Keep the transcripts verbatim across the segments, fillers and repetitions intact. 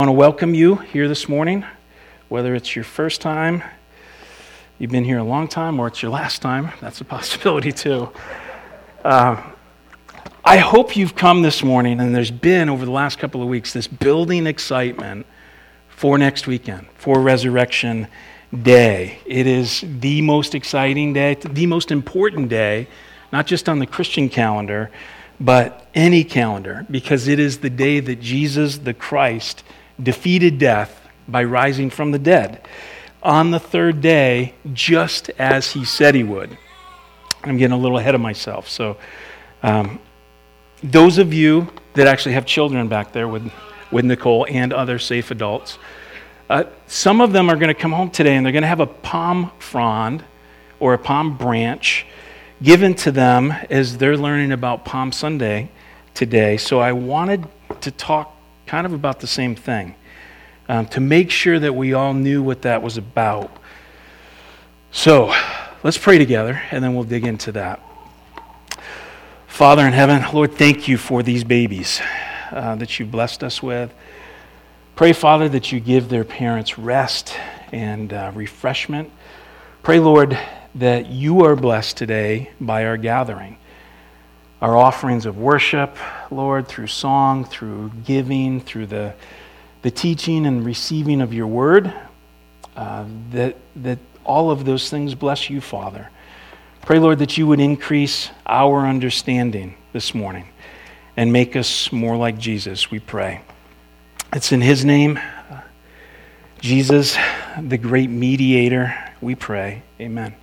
I want to welcome you here this morning, whether it's your first time, you've been here a long time, or it's your last time. That's a possibility too. Uh, I hope you've come this morning, and there's been over the last couple of weeks this building excitement for next weekend, for Resurrection Day. It is the most exciting day, the most important day, not just on the Christian calendar, but any calendar, because it is the day that Jesus the Christ defeated death by rising from the dead on the third day, just as he said he would. I'm getting a little ahead of myself. So um, those of you that actually have children back there with, with Nicole and other safe adults, uh, some of them are going to come home today and they're going to have a palm frond or a palm branch given to them as they're learning about Palm Sunday today. So I wanted to talk kind of about the same thing, um, to make sure that we all knew what that was about. So let's pray together, and then we'll dig into that. Father in heaven, Lord, thank you for these babies uh, that you blessed us with. Pray, Father, that you give their parents rest and uh, refreshment. Pray, Lord, that you are blessed today by our gathering. Our offerings of worship, Lord, through song, through giving, through the, the teaching and receiving of your word, uh, that, that all of those things bless you, Father. Pray, Lord, that you would increase our understanding this morning and make us more like Jesus, we pray. It's in his name, uh, Jesus, the great mediator, we pray. Amen.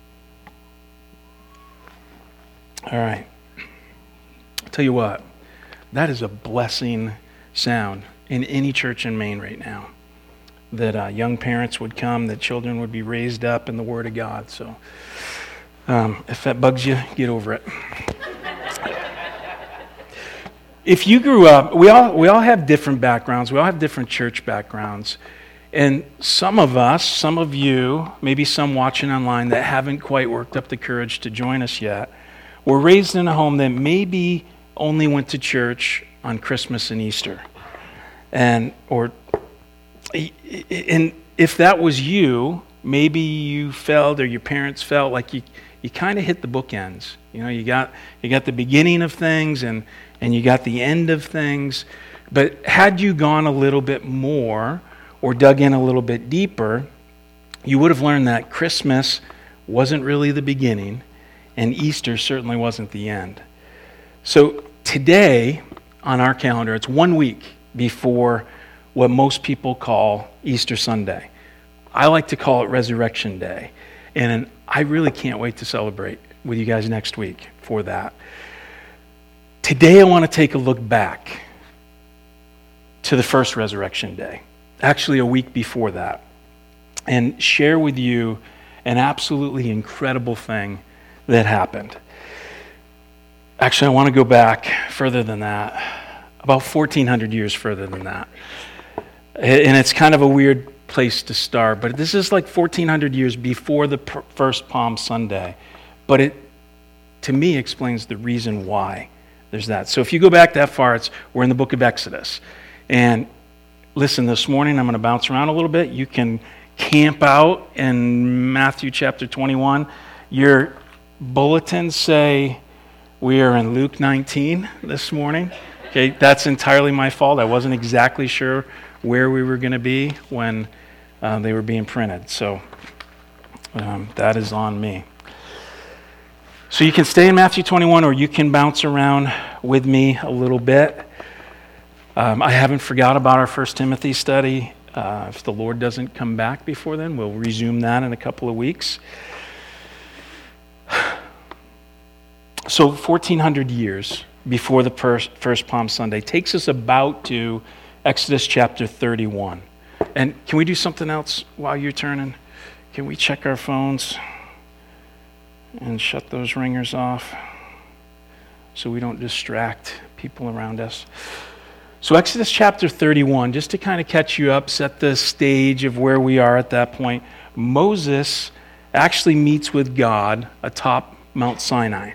All right. Tell you what, that is a blessing sound in any church in Maine right now, that uh, young parents would come, that children would be raised up in the Word of God. So um, if that bugs you, get over it. If you grew up, we all we all have different backgrounds. We all have different church backgrounds. And some of us, some of you, maybe some watching online that haven't quite worked up the courage to join us yet, were raised in a home that maybe only went to church on Christmas and Easter. And or and if that was you, maybe you felt, or your parents felt like you you kind of hit the bookends. You know, you got you got the beginning of things and and you got the end of things. But had you gone a little bit more or dug in a little bit deeper, you would have learned that Christmas wasn't really the beginning and Easter certainly wasn't the end. So today on our calendar, it's one week before what most people call Easter Sunday. I like to call it Resurrection Day. And I really can't wait to celebrate with you guys next week for that. Today I want to take a look back to the first Resurrection Day, actually a week before that, and share with you an absolutely incredible thing that happened. Actually, I want to go back further than that, about fourteen hundred years further than that. And it's kind of a weird place to start, but this is like fourteen hundred years before the per- first Palm Sunday. But it, to me, explains the reason why there's that. So if you go back that far, it's we're in the book of Exodus. And listen, this morning I'm going to bounce around a little bit. You can camp out in Matthew chapter twenty-one. Your bulletins say we are in Luke nineteen this morning. Okay, that's entirely my fault. I wasn't exactly sure where we were going to be when uh, they were being printed. So um, that is on me. So you can stay in Matthew twenty-one, or you can bounce around with me a little bit. Um, I haven't forgot about our First Timothy study. Uh, if the Lord doesn't come back before then, we'll resume that in a couple of weeks. So fourteen hundred years before the first, first Palm Sunday takes us about to Exodus chapter thirty-one. And can we do something else while you're turning? Can we check our phones and shut those ringers off so we don't distract people around us? So Exodus chapter thirty-one, just to kind of catch you up, set the stage of where we are at that point. Moses actually meets with God atop Mount Sinai.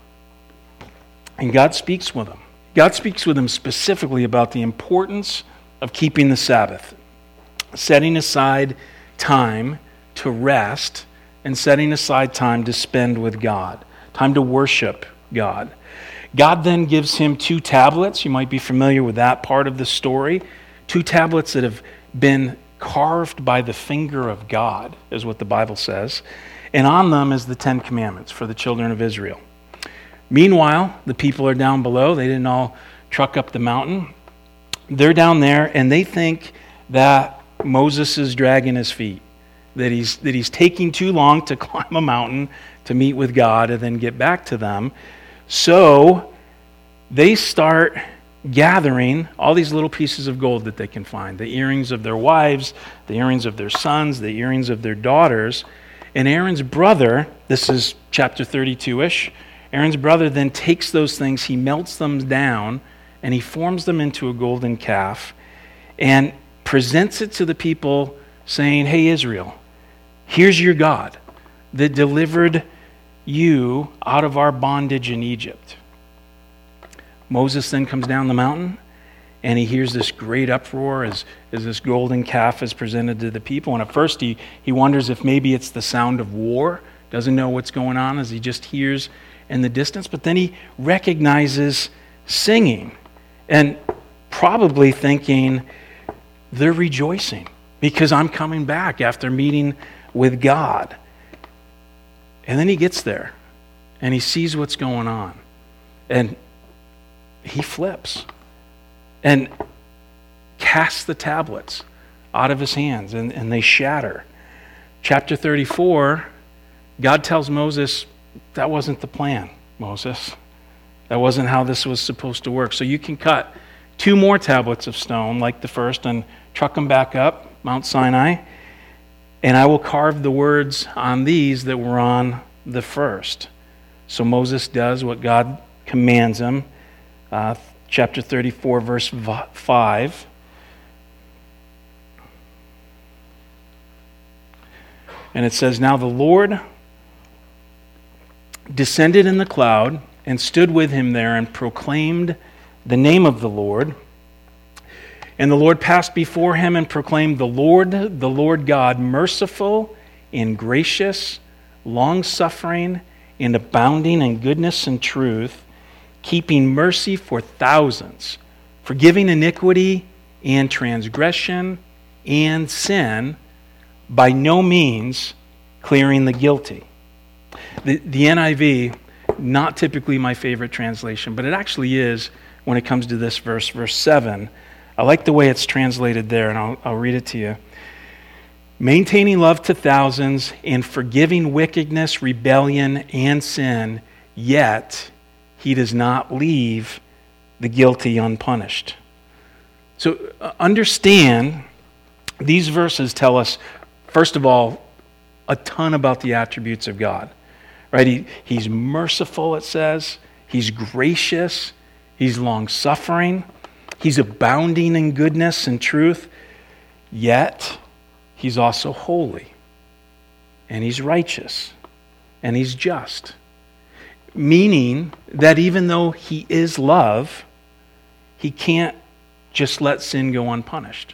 And God speaks with him. God speaks with him specifically about the importance of keeping the Sabbath, setting aside time to rest and setting aside time to spend with God, time to worship God. God then gives him two tablets. You might be familiar with that part of the story. Two tablets that have been carved by the finger of God, is what the Bible says. And on them is the Ten Commandments for the children of Israel. Meanwhile, the people are down below. They didn't all truck up the mountain. They're down there, and they think that Moses is dragging his feet, that he's, that he's taking too long to climb a mountain to meet with God and then get back to them. So they start gathering all these little pieces of gold that they can find, the earrings of their wives, the earrings of their sons, the earrings of their daughters. And Aaron's brother, this is chapter thirty-two-ish, Aaron's brother then takes those things, he melts them down, and he forms them into a golden calf and presents it to the people saying, hey, Israel, here's your God that delivered you out of our bondage in Egypt. Moses then comes down the mountain, and he hears this great uproar as, as this golden calf is presented to the people. And at first he, he wonders if maybe it's the sound of war, doesn't know what's going on as he just hears in the distance. But then he recognizes singing and probably thinking, they're rejoicing because I'm coming back after meeting with God. And then he gets there and he sees what's going on. And he flips and casts the tablets out of his hands, and, and they shatter. Chapter thirty-four, God tells Moses, that wasn't the plan, Moses. That wasn't how this was supposed to work. So you can cut two more tablets of stone like the first and truck them back up Mount Sinai, and I will carve the words on these that were on the first. So Moses does what God commands him. Uh, chapter thirty-four, verse five. And it says, now the Lord descended in the cloud and stood with him there and proclaimed the name of the Lord. And the Lord passed before him and proclaimed, the Lord, the Lord God, merciful and gracious, long-suffering and abounding in goodness and truth, keeping mercy for thousands, forgiving iniquity and transgression and sin, by no means clearing the guilty. The, the N I V, not typically my favorite translation, but it actually is when it comes to this verse, verse seven. I like the way it's translated there, and I'll, I'll read it to you. Maintaining love to thousands and forgiving wickedness, rebellion, and sin, yet he does not leave the guilty unpunished. So uh, understand, these verses tell us, first of all, a ton about the attributes of God. Right? He, he's merciful, it says. He's gracious. He's long-suffering. He's abounding in goodness and truth. Yet, he's also holy. And he's righteous. And he's just. Meaning that even though he is love, he can't just let sin go unpunished.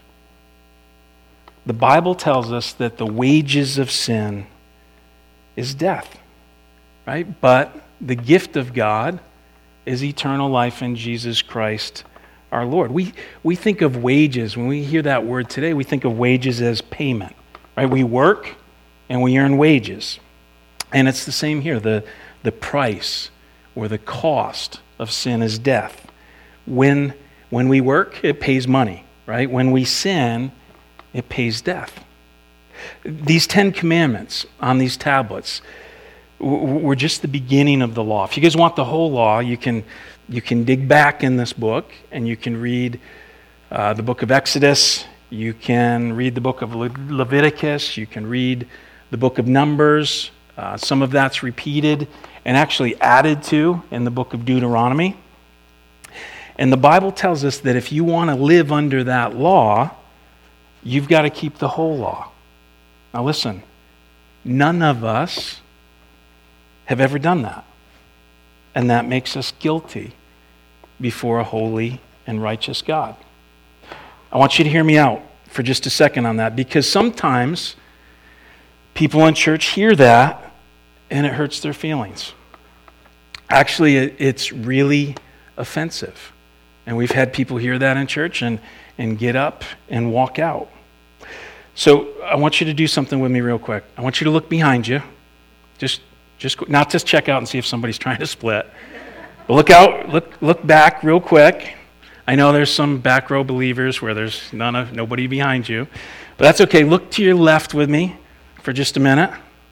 The Bible tells us that the wages of sin is death, right? But the gift of God is eternal life in Jesus Christ our Lord. We we think of wages, when we hear that word today, we think of wages as payment, right? We work and we earn wages. And it's the same here. The The price or the cost of sin is death. When, when we work, it pays money, right? When we sin, it pays death. These Ten Commandments on these tablets were just the beginning of the law. If you guys want the whole law, you can, you can dig back in this book and you can read uh, the book of Exodus, you can read the book of Le- Leviticus, you can read the book of Numbers. Uh, some of that's repeated and actually added to in the book of Deuteronomy. And the Bible tells us that if you want to live under that law, you've got to keep the whole law. Now listen, none of us have ever done that. And that makes us guilty before a holy and righteous God. I want you to hear me out for just a second on that, because sometimes people in church hear that and it hurts their feelings. Actually, it, it's really offensive. And we've had people hear that in church and, and get up and walk out. So I want you to do something with me real quick. I want you to look behind you. Just, just not just check out and see if somebody's trying to split. But look out, look, look back real quick. I know there's some back row believers where there's none of nobody behind you, but that's okay. Look to your left with me for just a minute.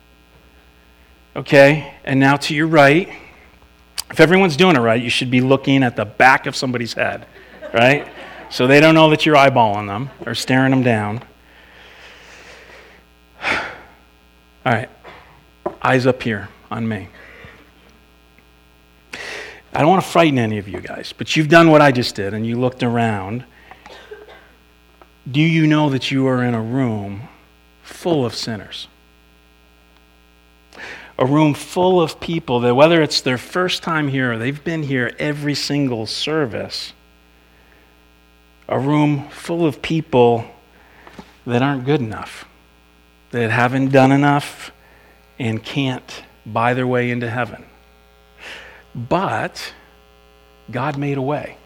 Okay, and now to your right. If everyone's doing it right, you should be looking at the back of somebody's head, right? So they don't know that you're eyeballing them or staring them down. All right, eyes up here on me. I don't want to frighten any of you guys, but you've done what I just did and you looked around. Do you know that you are in a room full of sinners? A room full of people that, whether it's their first time here or they've been here every single service, a room full of people that aren't good enough, that haven't done enough and can't buy their way into heaven. But God made a way.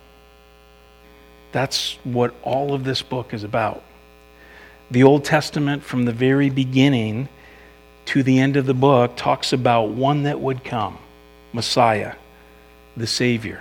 That's what all of this book is about. The Old Testament, from the very beginning to the end of the book, talks about one that would come, Messiah, the Savior.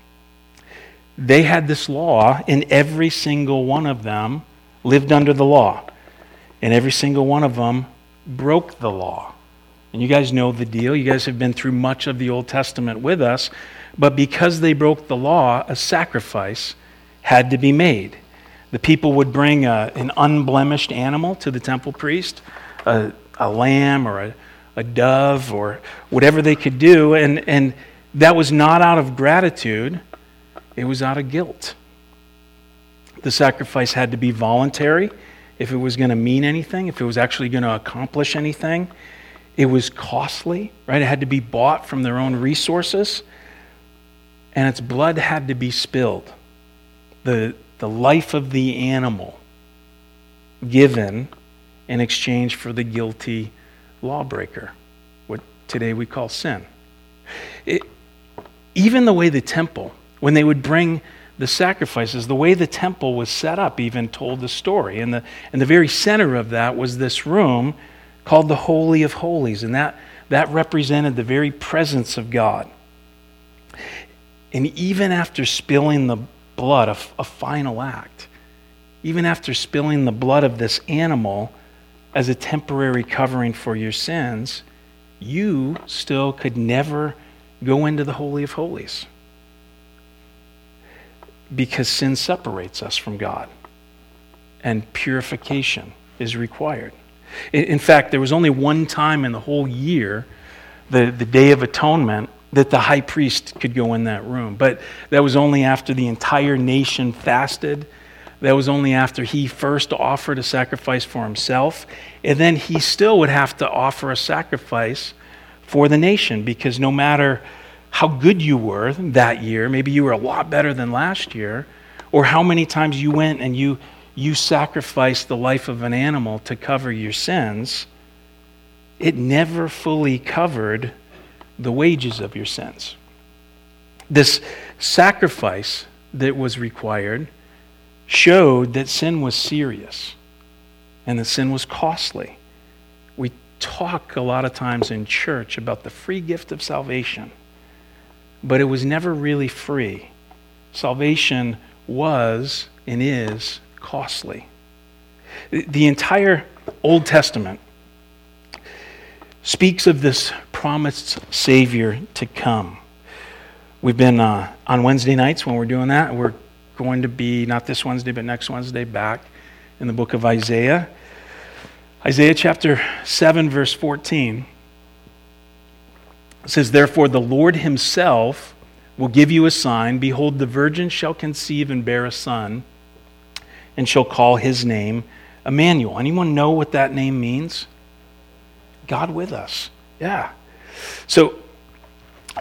They had this law, and every single one of them lived under the law. And every single one of them broke the law. And you guys know the deal. You guys have been through much of the Old Testament with us. But because they broke the law, a sacrifice had to be made. The people would bring a, an unblemished animal to the temple priest, a, a lamb or a, a dove or whatever they could do. And, and that was not out of gratitude. It was out of guilt. The sacrifice had to be voluntary if it was going to mean anything, if it was actually going to accomplish anything. It was costly, right? It had to be bought from their own resources. And its blood had to be spilled. The, the life of the animal given in exchange for the guilty lawbreaker, what today we call sin. It, even the way the temple, when they would bring the sacrifices, the way the temple was set up even told the story. And the, and the very center of that was this room called the Holy of Holies. And that, that represented the very presence of God. And even after spilling the blood, a, a final act, even after spilling the blood of this animal as a temporary covering for your sins, you still could never go into the Holy of Holies. Because sin separates us from God, and purification is required. In, in fact, there was only one time in the whole year, the, the Day of Atonement, that the high priest could go in that room. But that was only after the entire nation fasted. That was only after he first offered a sacrifice for himself. And then he still would have to offer a sacrifice for the nation, because no matter how good you were that year, maybe you were a lot better than last year, or how many times you went and you, you sacrificed the life of an animal to cover your sins, it never fully covered the wages of your sins. This sacrifice that was required showed that sin was serious and that sin was costly. We talk a lot of times in church about the free gift of salvation, but it was never really free. Salvation was and is costly. The entire Old Testament speaks of this promised Savior to come. We've been uh, on Wednesday nights when we're doing that. We're going to be, not this Wednesday, but next Wednesday, back in the book of Isaiah. Isaiah chapter seven, verse fourteen. It says, "Therefore the Lord himself will give you a sign. Behold, the virgin shall conceive and bear a son, and shall call his name Emmanuel." Anyone know what that name means? God with us. Yeah. So,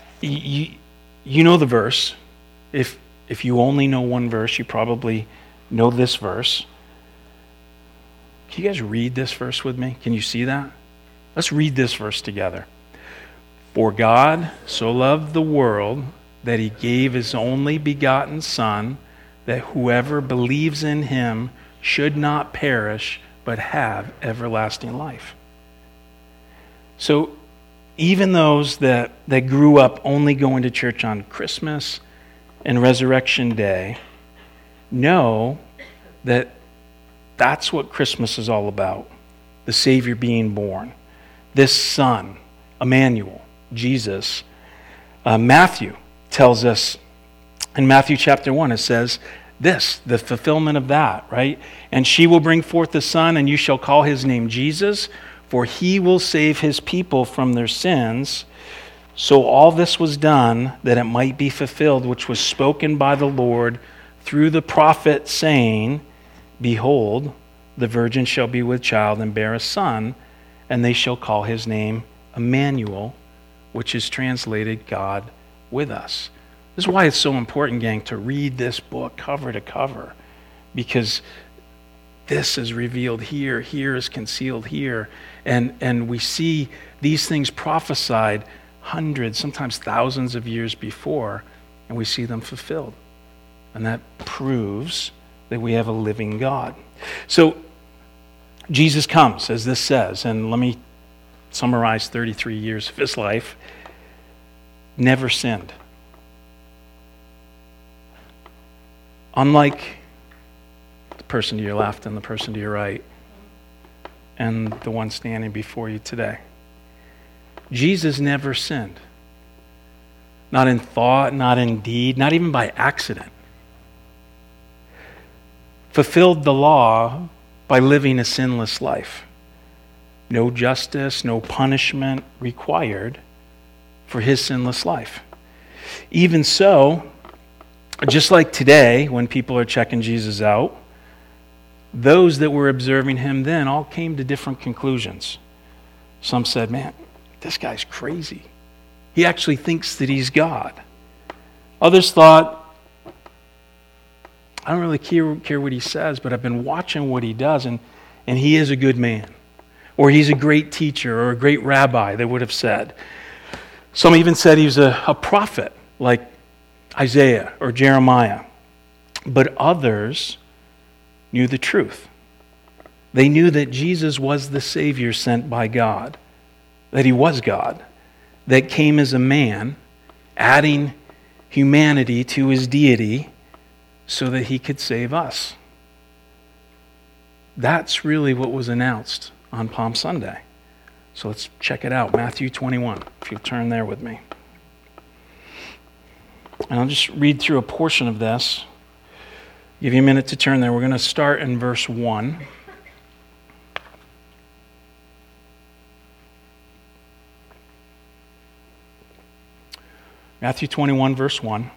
you, you know the verse. If, if you only know one verse, you probably know this verse. Can you guys read this verse with me? Can you see that? Let's read this verse together. For God so loved the world that he gave his only begotten Son, that whoever believes in him should not perish, but have everlasting life. So even those that, that grew up only going to church on Christmas and Resurrection Day know that that's what Christmas is all about. The Savior being born. This Son, Emmanuel, Jesus. Uh, Matthew tells us in Matthew chapter one, it says this, the fulfillment of that, right? And she will bring forth a son, and you shall call his name Jesus, for he will save his people from their sins. So all this was done that it might be fulfilled, which was spoken by the Lord through the prophet, saying, Behold, the virgin shall be with child and bear a son, and they shall call his name Emmanuel, which is translated God with us. This is why it's so important, gang, to read this book cover to cover, because this is revealed here, here is concealed here, and, and we see these things prophesied hundreds, sometimes thousands of years before, and we see them fulfilled. And that proves that we have a living God. So Jesus comes, as this says, and let me summarize thirty-three years of his life. Never sinned. Unlike the person to your left and the person to your right and the one standing before you today. Jesus never sinned. Not in thought, not in deed, not even by accident. Fulfilled the law by living a sinless life. No justice, no punishment required for his sinless life. Even so, just like today, when people are checking Jesus out, those that were observing him then all came to different conclusions. Some said, man, this guy's crazy. He actually thinks that he's God. Others thought, I don't really care, care what he says, but I've been watching what he does, and, and he is a good man. Or he's a great teacher or a great rabbi, they would have said. Some even said he was a, a prophet, like Isaiah or Jeremiah. But others knew the truth. They knew that Jesus was the Savior sent by God, that he was God, that came as a man, adding humanity to his deity so that he could save us. That's really what was announced on Palm Sunday. So let's check it out. Matthew twenty-one, if you'll turn there with me. And I'll just read through a portion of this. Give you a minute to turn there. We're going to start in verse one. Matthew twenty-one, verse one.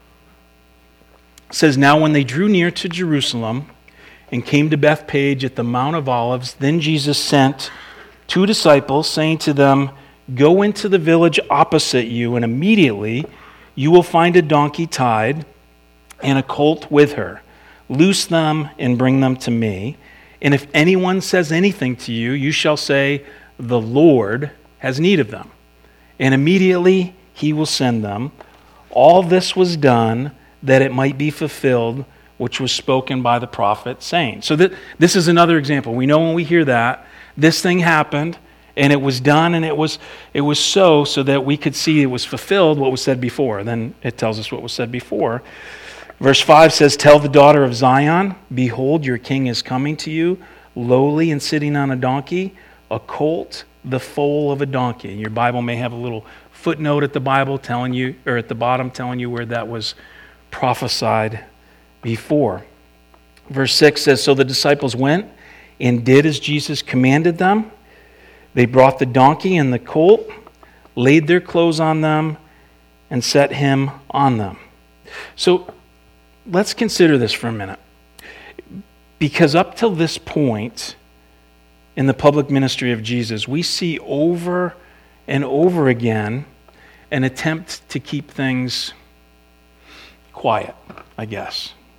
It says, Now when they drew near to Jerusalem and came to Bethphage at the Mount of Olives, then Jesus sent two disciples, saying to them, Go into the village opposite you, and immediately you will find a donkey tied and a colt with her. Loose them and bring them to me. And if anyone says anything to you, you shall say, The Lord has need of them. And immediately he will send them. All this was done that it might be fulfilled, which was spoken by the prophet, saying. So th- this is another example. We know when we hear that, this thing happened, and it was done, and it was it was so, so that we could see it was fulfilled, what was said before. Then it tells us what was said before. Verse five says, Tell the daughter of Zion, Behold, your king is coming to you, lowly and sitting on a donkey, a colt, the foal of a donkey. Your Bible may have a little footnote at the Bible telling you, or at the bottom telling you where that was prophesied before. Verse six says, So the disciples went and did as Jesus commanded them. They brought the donkey and the colt, laid their clothes on them, and set him on them. So let's consider this for a minute. Because up till this point in the public ministry of Jesus, we see over and over again an attempt to keep things quiet, I guess.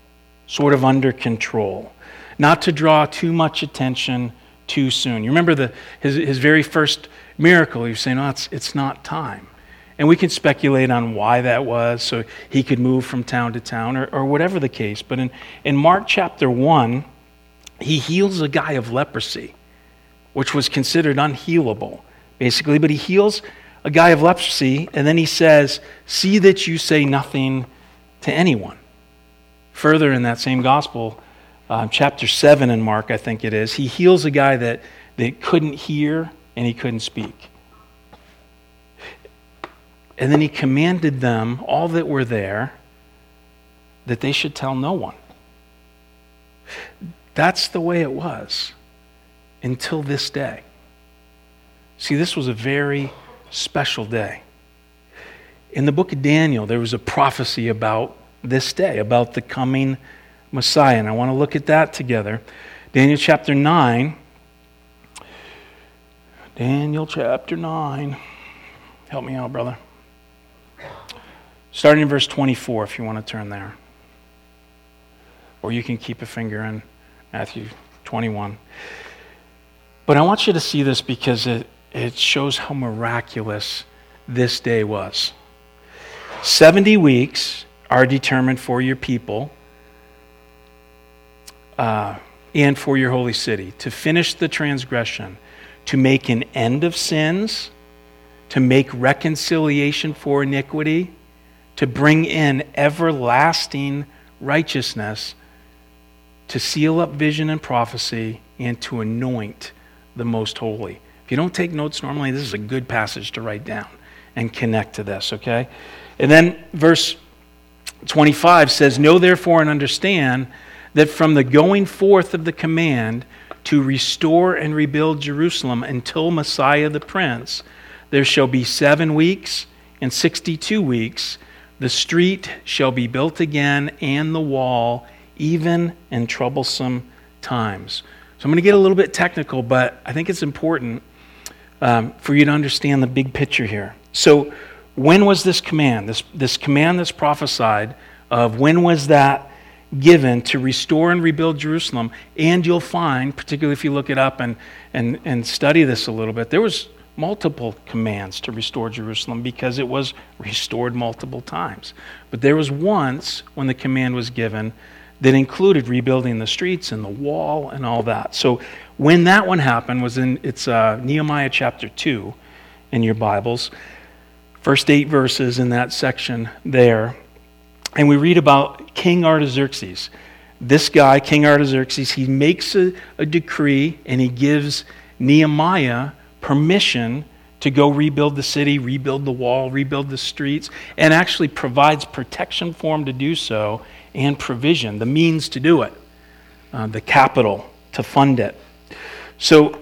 sort of under control, not to draw too much attention too soon. You remember the his, his very first miracle, he was saying, oh, it's, it's not time. And we can speculate on why that was, so he could move from town to town, or, or whatever the case. But in, in Mark chapter one, he heals a guy of leprosy, which was considered unhealable, basically. But he heals a guy of leprosy, and then he says, see that you say nothing to anyone. Further in that same gospel, uh, chapter seven in Mark, I think it is, he heals a guy that, that couldn't hear and he couldn't speak. And then he commanded them, all that were there, that they should tell no one. That's the way it was until this day. See, this was a very special day. In the book of Daniel, there was a prophecy about this day, about the coming Messiah. And I want to look at that together. Daniel chapter nine. Daniel chapter nine. Help me out, brother. Starting in verse twenty-four, if you want to turn there. Or you can keep a finger in Matthew twenty-one. But I want you to see this because it, it shows how miraculous this day was. seventy weeks are determined for your people uh, and for your holy city to finish the transgression, to make an end of sins, to make reconciliation for iniquity, to bring in everlasting righteousness, to seal up vision and prophecy, and to anoint the most holy. If you don't take notes normally, this is a good passage to write down and connect to this, okay? And then verse twenty-five says, know therefore and understand that from the going forth of the command to restore and rebuild Jerusalem until Messiah the Prince, there shall be seven weeks and sixty-two weeks. The street shall be built again and the wall, even in troublesome times. So I'm going to get a little bit technical, but I think it's important um, for you to understand the big picture here. So when was this command, this, this command that's prophesied of, when was that given to restore and rebuild Jerusalem? And you'll find, particularly if you look it up and, and, and study this a little bit, there was multiple commands to restore Jerusalem because it was restored multiple times. But there was once when the command was given that included rebuilding the streets and the wall and all that. So when that one happened was in, it's uh, Nehemiah chapter two in your Bibles. First eight verses in that section there. And we read about King Artaxerxes. This guy, King Artaxerxes, he makes a, a decree and he gives Nehemiah permission to go rebuild the city, rebuild the wall, rebuild the streets, and actually provides protection for him to do so and provision, the means to do it, uh, the capital to fund it. So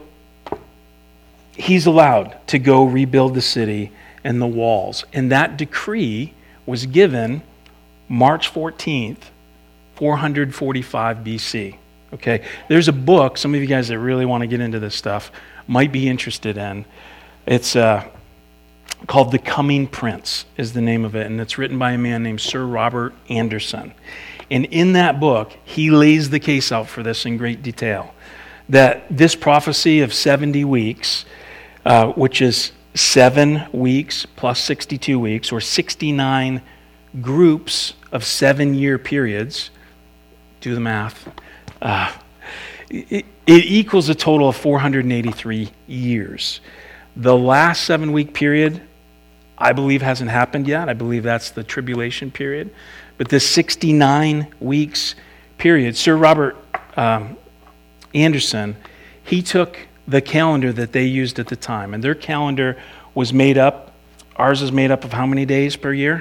he's allowed to go rebuild the city and the walls. And that decree was given March fourteenth, four forty-five B C. Okay, there's a book, some of you guys that really want to get into this stuff might be interested in. It's uh, called The Coming Prince is the name of it, and it's written by a man named Sir Robert Anderson. And in that book, he lays the case out for this in great detail, that this prophecy of seventy weeks, uh, which is seven weeks plus sixty-two weeks, or sixty-nine groups of seven-year periods, do the math, uh, it, it equals a total of four hundred eighty-three years. The last seven-week period, I believe, hasn't happened yet. I believe that's the tribulation period. But this sixty-nine weeks period, Sir Robert um, Anderson, he took the calendar that they used at the time, and their calendar was made up, ours is made up of how many days per year?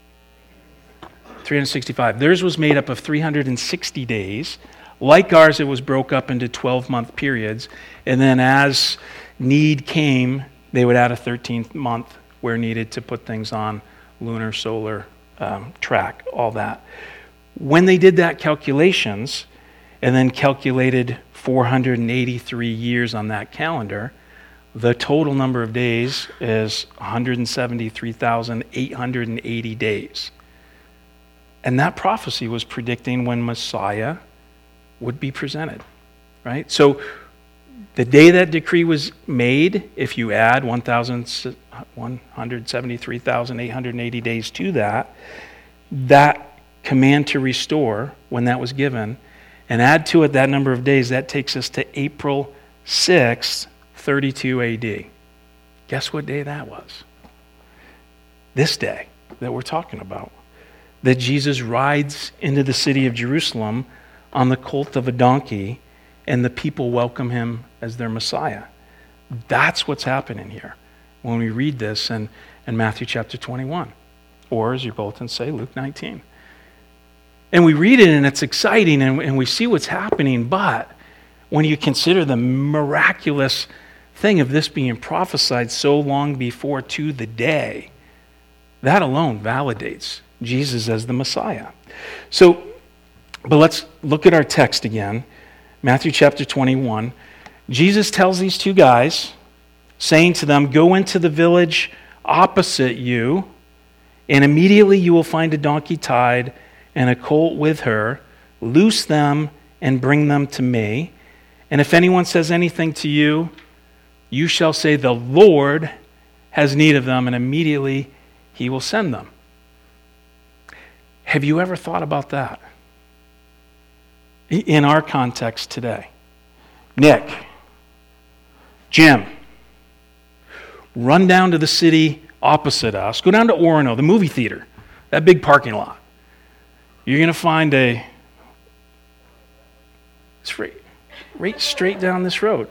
three hundred sixty-five. Theirs was made up of three hundred sixty days. Like ours, it was broke up into twelve-month periods, and then as need came, they would add a thirteenth month where needed to put things on lunar, solar, um, track, all that. When they did that calculations, and then calculated four hundred eighty-three years on that calendar, the total number of days is one hundred seventy-three thousand eight hundred eighty days. And that prophecy was predicting when Messiah would be presented, right? So the day that decree was made, if you add one hundred seventy-three thousand eight hundred eighty days to that, that command to restore, when that was given, and add to it that number of days, that takes us to April sixth, thirty-two A D. Guess what day that was? This day that we're talking about. That Jesus rides into the city of Jerusalem on the colt of a donkey, and the people welcome him as their Messiah. That's what's happening here when we read this in, in Matthew chapter twenty-one. Or, as your bulletins say, Luke nineteen. And we read it and it's exciting and, and we see what's happening, but when you consider the miraculous thing of this being prophesied so long before to the day, that alone validates Jesus as the Messiah. So, but let's look at our text again. Matthew chapter twenty-one. Jesus tells these two guys, saying to them, "Go into the village opposite you, and immediately you will find a donkey tied and a colt with her. Loose them and bring them to me. And if anyone says anything to you, you shall say, 'The Lord has need of them,' and immediately he will send them." Have you ever thought about that? In our context today. Nick, Jim, run down to the city opposite us. Go down to Orono, the movie theater, that big parking lot. You're going to find a, it's right, right straight down this road.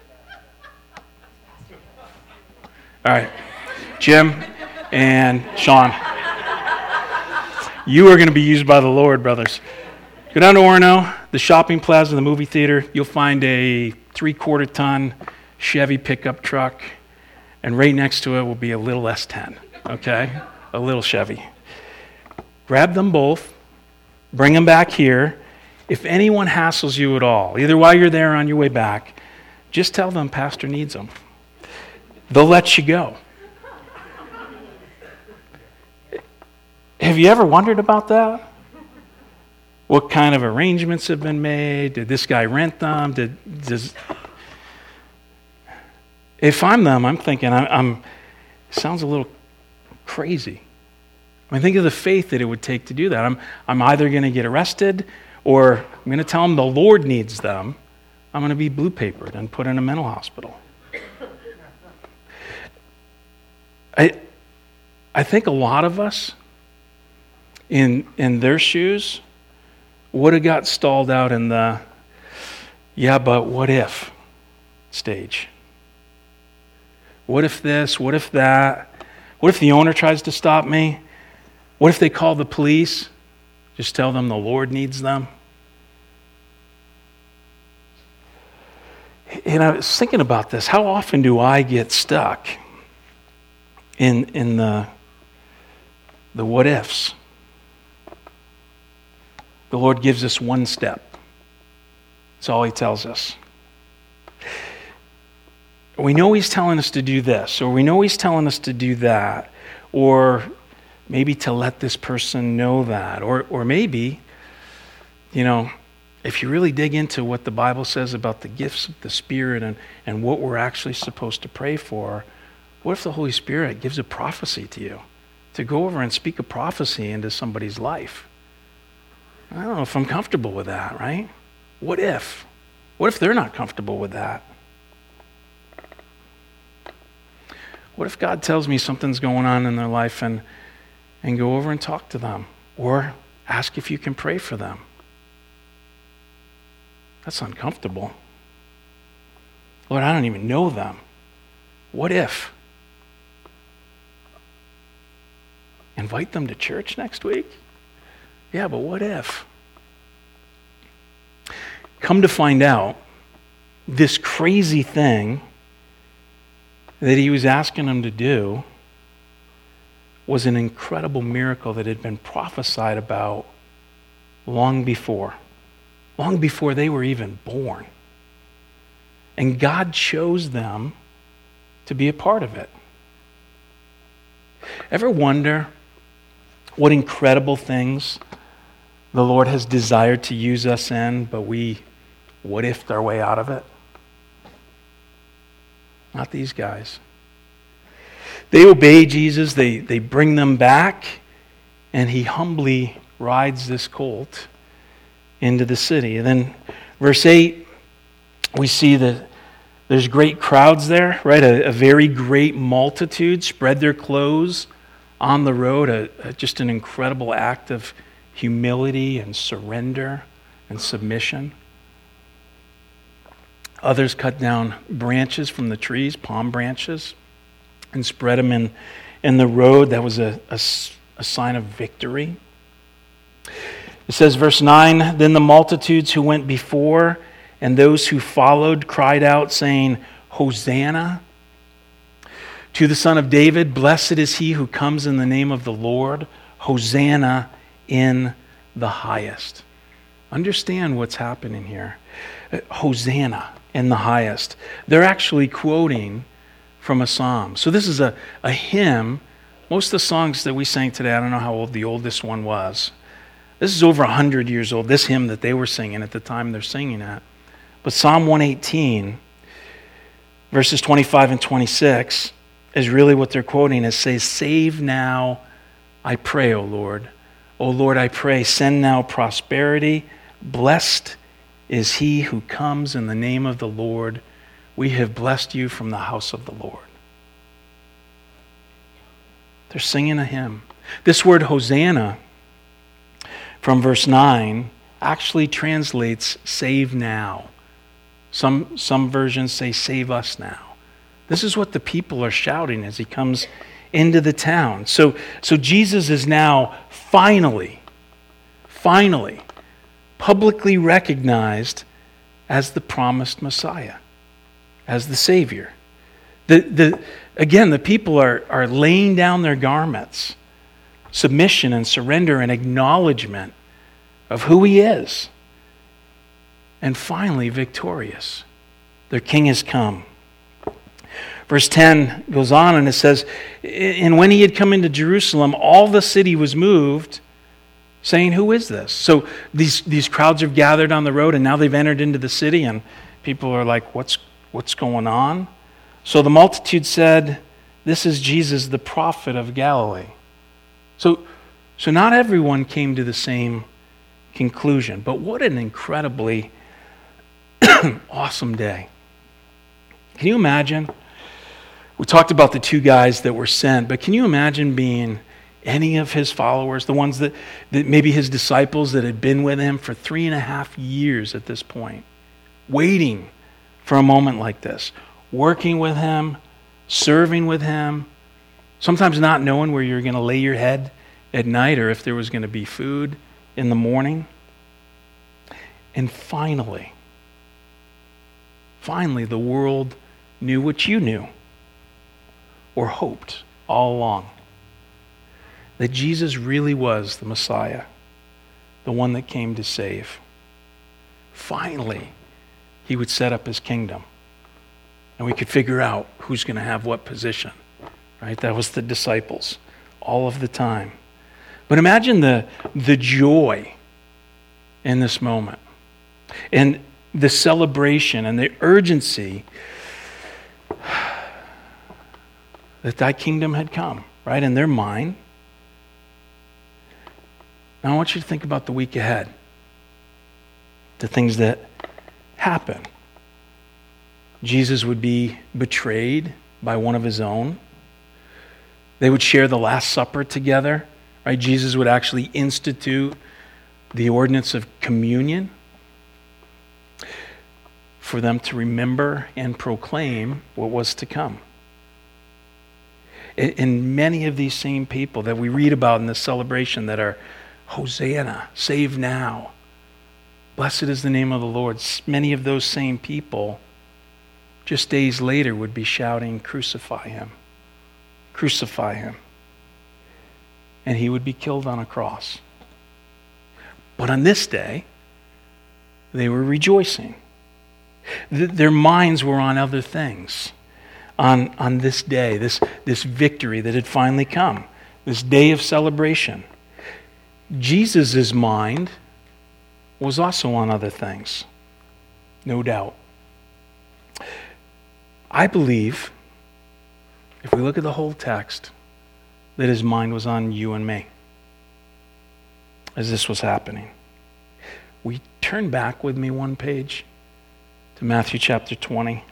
All right, Jim and Sean, you are going to be used by the Lord, brothers. Go down to Orono, the shopping plaza, the movie theater. You'll find a three-quarter ton Chevy pickup truck, and right next to it will be a little S ten, okay? A little Chevy. Grab them both, bring them back here. If anyone hassles you at all, either while you're there or on your way back, just tell them Pastor needs them. They'll let you go. Have you ever wondered about that? What kind of arrangements have been made? Did this guy rent them? Did does? If I'm them, I'm thinking I'm. I'm it sounds a little crazy. I mean, think of the faith that it would take to do that. I'm. I'm either going to get arrested, or I'm going to tell them the Lord needs them. I'm going to be blue papered and put in a mental hospital. I. I think a lot of us, in in their shoes, would have got stalled out in the, yeah, but what if stage. What if this? What if that? What if the owner tries to stop me? What if they call the police? Just tell them the Lord needs them. And I was thinking about this. How often do I get stuck in in the the what ifs? The Lord gives us one step. That's all he tells us. We know he's telling us to do this, or we know he's telling us to do that, or maybe to let this person know that, or or maybe, you know, if you really dig into what the Bible says about the gifts of the Spirit and, and what we're actually supposed to pray for, what if the Holy Spirit gives a prophecy to you? To go over and speak a prophecy into somebody's life. I don't know if I'm comfortable with that, right? What if? What if they're not comfortable with that? What if God tells me something's going on in their life and, and go over and talk to them? Or ask if you can pray for them? That's uncomfortable. Lord, I don't even know them. What if? Invite them to church next week? Yeah, but what if? Come to find out, this crazy thing that he was asking them to do was an incredible miracle that had been prophesied about long before. Long before they were even born. And God chose them to be a part of it. Ever wonder what incredible things the Lord has desired to use us in, but we what ifed our way out of it? Not these guys. They obey Jesus, they, they bring them back, and he humbly rides this colt into the city. And then verse eight, we see that there's great crowds there, right? A, a very great multitude spread their clothes on the road, a, a, just an incredible act of humility and surrender and submission. Others cut down branches from the trees, palm branches, and spread them in, in the road. That was a, a, a sign of victory. It says, verse nine, then the multitudes who went before and those who followed cried out, saying, Hosanna to the Son of David. Blessed is he who comes in the name of the Lord. Hosanna in the highest. Understand what's happening here. Hosanna in the highest. They're actually quoting from a psalm. So this is a, a hymn. Most of the songs that we sang today, I don't know how old the oldest one was. This is over one hundred years old, this hymn that they were singing at the time they're singing it. But Psalm one eighteen, verses twenty-five and twenty-six, is really what they're quoting. It says, save now, I pray, O Lord. O Lord, I pray, send now prosperity. Blessed is he who comes in the name of the Lord. We have blessed you from the house of the Lord. They're singing a hymn. This word Hosanna from verse nine actually translates save now. Some, some versions say save us now. This is what the people are shouting as he comes into the town. So, so Jesus is now finally, finally, publicly recognized as the promised Messiah, as the Savior. The, the, again, the people are, are laying down their garments, submission and surrender and acknowledgement of who he is. And finally, victorious. Their king has come. Verse ten goes on and it says, and when he had come into Jerusalem, all the city was moved, saying, who is this? So these, these crowds have gathered on the road, and now they've entered into the city, and people are like, what's, what's going on? So the multitude said, this is Jesus, the prophet of Galilee. So, so not everyone came to the same conclusion, but what an incredibly awesome day. Can you imagine? We talked about the two guys that were sent, but can you imagine being any of his followers, the ones that, that maybe his disciples that had been with him for three and a half years at this point, waiting for a moment like this, working with him, serving with him, sometimes not knowing where you're going to lay your head at night or if there was going to be food in the morning. And finally, finally, the world knew what you knew or hoped all along. That Jesus really was the Messiah, the one that came to save. Finally, he would set up his kingdom. And we could figure out who's going to have what position. Right? That was the disciples all of the time. But imagine the, the joy in this moment. And the celebration and the urgency that thy kingdom had come, right, in their mind. Now I want you to think about the week ahead, the things that happen. Jesus would be betrayed by one of his own. They would share the Last Supper together, right? Jesus would actually institute the ordinance of communion for them to remember and proclaim what was to come. And many of these same people that we read about in this celebration that are Hosanna, save now, blessed is the name of the Lord, many of those same people just days later would be shouting, crucify him, crucify him. And he would be killed on a cross. But on this day, they were rejoicing. Their minds were on other things. On, on this day, this, this victory that had finally come, this day of celebration. Jesus' mind was also on other things, no doubt. I believe, if we look at the whole text, that his mind was on you and me as this was happening. We turn back with me one page to Matthew chapter twenty.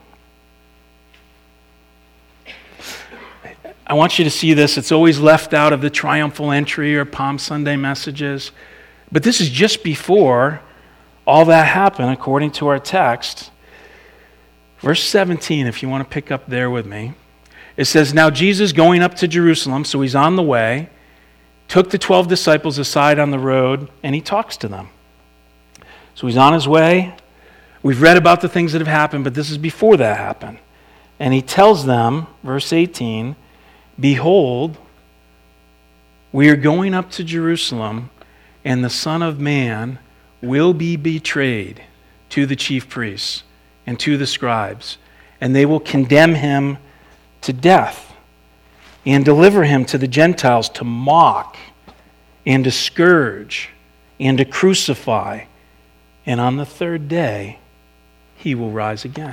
I want you to see this. It's always left out of the triumphal entry or Palm Sunday messages. But this is just before all that happened, according to our text. Verse seventeen, if you want to pick up there with me. It says, now Jesus going up to Jerusalem, so he's on the way, took the twelve disciples aside on the road, and he talks to them. So he's on his way. We've read about the things that have happened, but this is before that happened. And he tells them, verse eighteen, behold, we are going up to Jerusalem, and the Son of Man will be betrayed to the chief priests and to the scribes, and they will condemn him to death and deliver him to the Gentiles to mock and to scourge and to crucify. And on the third day, he will rise again.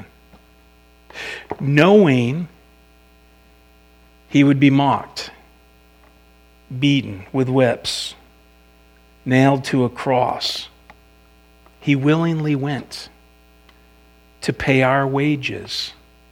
Knowing he would be mocked, beaten with whips, nailed to a cross, he willingly went to pay our wages,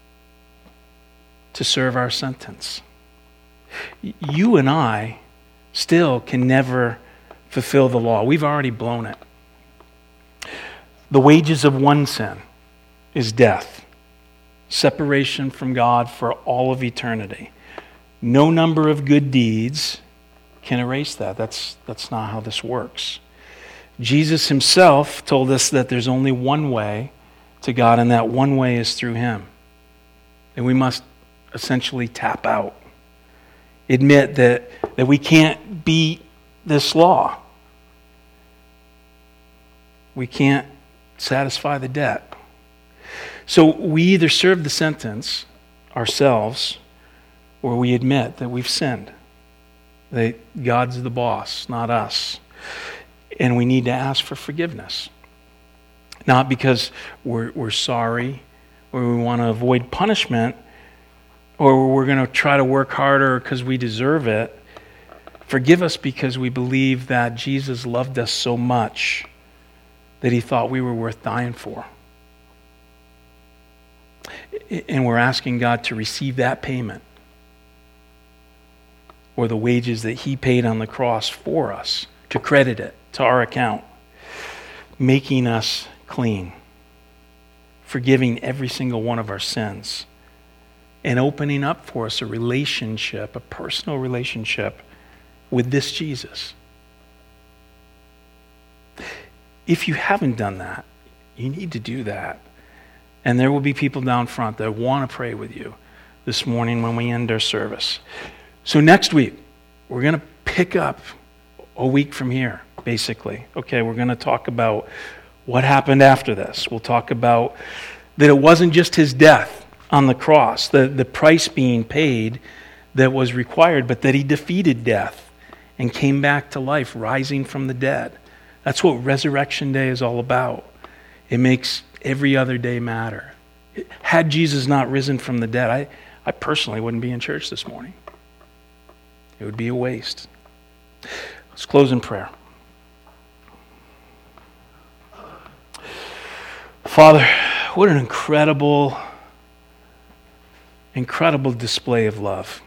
to serve our sentence. You and I still can never fulfill the law. We've already blown it. The wages of one sin is death, separation from God for all of eternity. No number of good deeds can erase that. That's, that's not how this works. Jesus himself told us that there's only one way to God, and that one way is through him. And we must essentially tap out. Admit that, that we can't beat this law. We can't satisfy the debt. So we either serve the sentence ourselves, or we admit that we've sinned. That God's the boss, not us. And we need to ask for forgiveness. Not because we're, we're sorry, or we want to avoid punishment, or we're going to try to work harder because we deserve it. Forgive us because we believe that Jesus loved us so much that he thought we were worth dying for. And we're asking God to receive that payment, or the wages that he paid on the cross for us, to credit it to our account, making us clean, forgiving every single one of our sins, and opening up for us a relationship, a personal relationship with this Jesus. If you haven't done that, you need to do that. And there will be people down front that want to pray with you this morning when we end our service. So next week, we're going to pick up a week from here, basically. Okay, we're going to talk about what happened after this. We'll talk about that it wasn't just his death on the cross, the, the price being paid that was required, but that he defeated death and came back to life, rising from the dead. That's what Resurrection Day is all about. It makes every other day matter. Had Jesus not risen from the dead, I, I personally wouldn't be in church this morning. It would be a waste. Let's close in prayer. Father, what an incredible, incredible display of love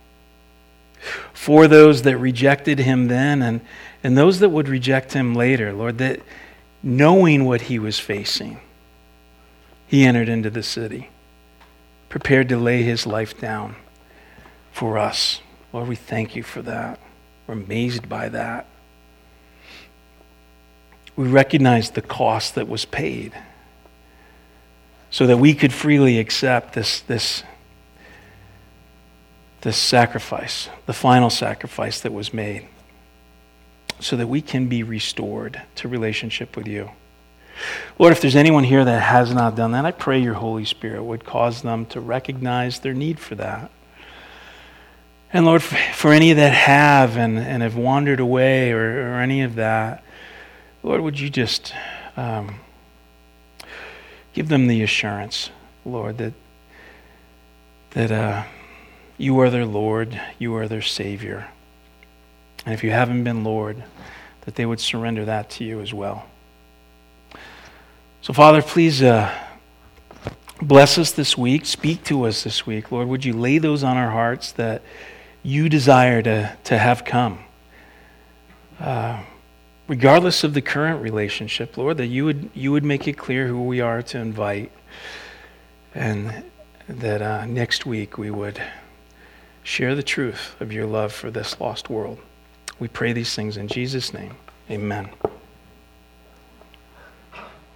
for those that rejected him then and, and those that would reject him later. Lord, that knowing what he was facing, he entered into the city, prepared to lay his life down for us. Lord, we thank you for that. We're amazed by that. We recognize the cost that was paid so that we could freely accept this, this, this sacrifice, the final sacrifice that was made, so that we can be restored to relationship with you. Lord, if there's anyone here that has not done that, I pray your Holy Spirit would cause them to recognize their need for that. And Lord, for any that have and, and have wandered away or, or any of that, Lord, would you just um, give them the assurance, Lord, that that uh, you are their Lord, you are their Savior. And if you haven't been Lord, that they would surrender that to you as well. So, Father, please uh, bless us this week. Speak to us this week. Lord, would you lay those on our hearts that you desire to, to have come? Uh, regardless of the current relationship, Lord, that you would you would make it clear who we are to invite, and that uh, next week we would share the truth of your love for this lost world. We pray these things in Jesus' name. Amen.